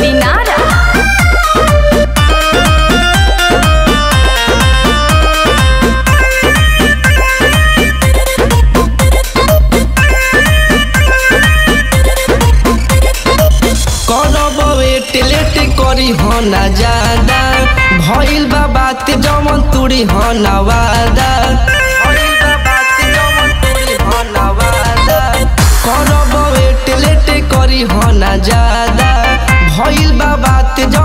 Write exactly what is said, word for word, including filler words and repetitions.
दिनारा। करी हो ना ज्यादा भइल बा बात जमन तुरी हो ना वादा भइल बा बात जमन तुरी हो ना वादा करब वेट लेट करी हो ना ज्यादा भइल बा बात